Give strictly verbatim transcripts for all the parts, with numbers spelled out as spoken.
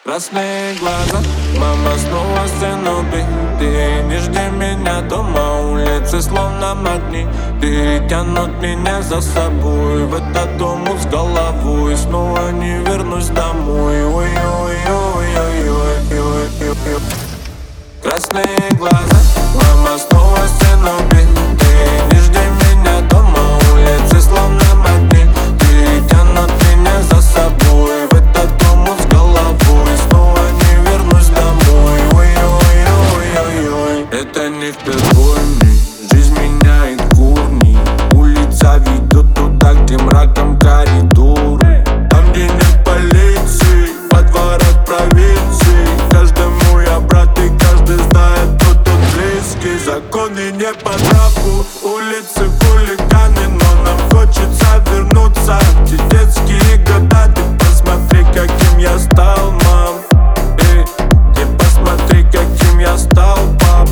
Красные глаза, мама снова сцену бей. Ты не жди меня дома, улицы словно магнит. Ты тянут меня за собой в этот дом с головой. Снова не вернусь домой. Ой-ой-ой-ой-ой-ой-ой. Красные глаза, мама снова сцену бей. Ты не жди меня дома, улицы словно магнит. Ты тянут меня за собой в этот дом с головой. Снова не вернусь домой. Ой-ой-ой-ой-ой. Это не впервой мне, жизнь меняет корни. Улица ведет туда, где мраком коридоры. Там, где нет полиции, во дворах провинции. Каждому я брат и каждый знает, кто тут близкий. Законы не по нраву, улицы хулиганы, но нам хочется вернуться в те детские года. Ты посмотри, каким я стал, мам. Эй, ты посмотри, каким я стал, пап.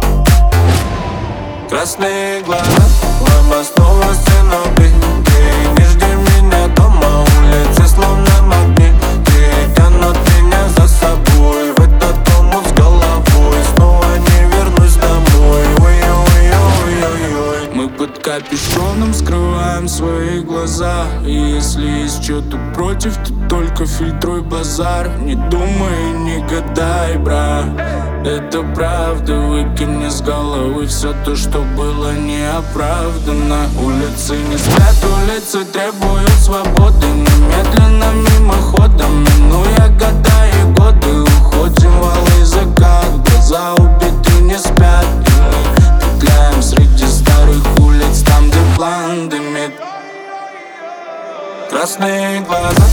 Красные глаза, мама снова сцену бей. Ты не жди меня дома, улицы словно магнит. Ты тянут меня за собой в этот дом с головой. Снова не вернусь домой. Ой-ой-ой-ой-ой. Мы под капюшоном скрываем свои глаза. И если есть что-то против, то только фильтруй базар. Не думай, не гадай, брат, это правда. Выкинь мне с головы все то, что было неоправданно. Улицы не спят, улицы требуют свободы. Немедленно, мимоходом, минуя года и годы. Уходим в алый закат, глаза убиты не спят. И мы петляем среди старых улиц, там, где план дымит. Красные глаза,